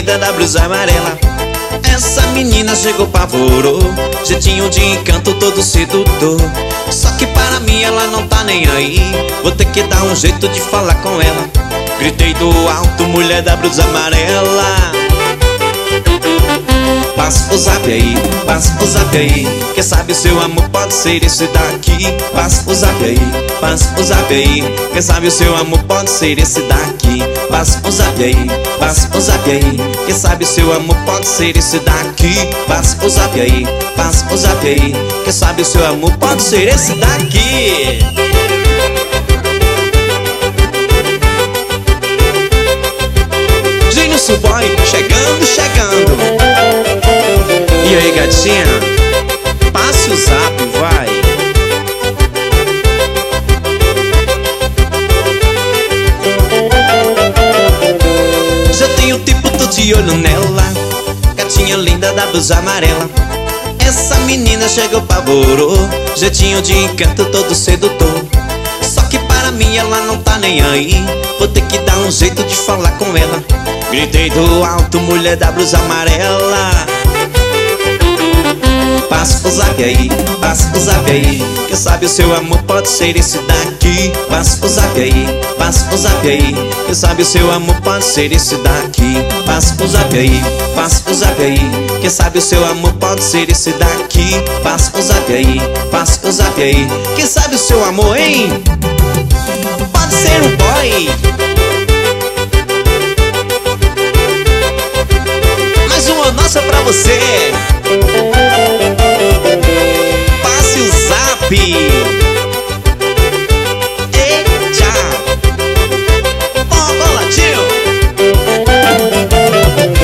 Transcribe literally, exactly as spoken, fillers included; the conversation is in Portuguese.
linda da blusa amarela. Essa menina chegou, apavorou, jeitinho de encanto todo sedutor. Só que para mim ela não tá nem aí, vou ter que dar um jeito de falar com ela. Gritei do alto, mulher da blusa amarela. Passa o zap aí, passa o zap aí, quem sabe o seu amor pode ser esse daqui. Passa o zap aí, passa o zap aí, quem sabe o seu amor pode ser esse daqui. Passa o zap aí, passa o zap aí, quem sabe o seu amor pode ser esse daqui. Passa o zap aí, passa o zap aí, quem sabe o seu amor pode ser esse daqui. Gênio Boy, chegando, chegando. E aí, gatinha? Passe o zap, vai. Já tenho tempo, tô de olho nela, gatinha linda da blusa amarela. Essa menina chegou, apavorou, jeitinho de encanto todo sedutor. Só que para mim ela não tá nem aí, vou ter que dar um jeito de falar com ela. Gritei do alto, mulher da blusa amarela. Passa o zap aí, passa o zap aí, quem sabe o seu amor pode ser esse daqui. Passa o zap aí, passa o zap aí, quem sabe o seu amor pode ser esse daqui. Passa o zap aí, passa o zap aí, quem sabe o seu amor pode ser esse daqui. Passa o zap aí, passa o zap aí, quem sabe o seu amor, hein? Pode ser um boy.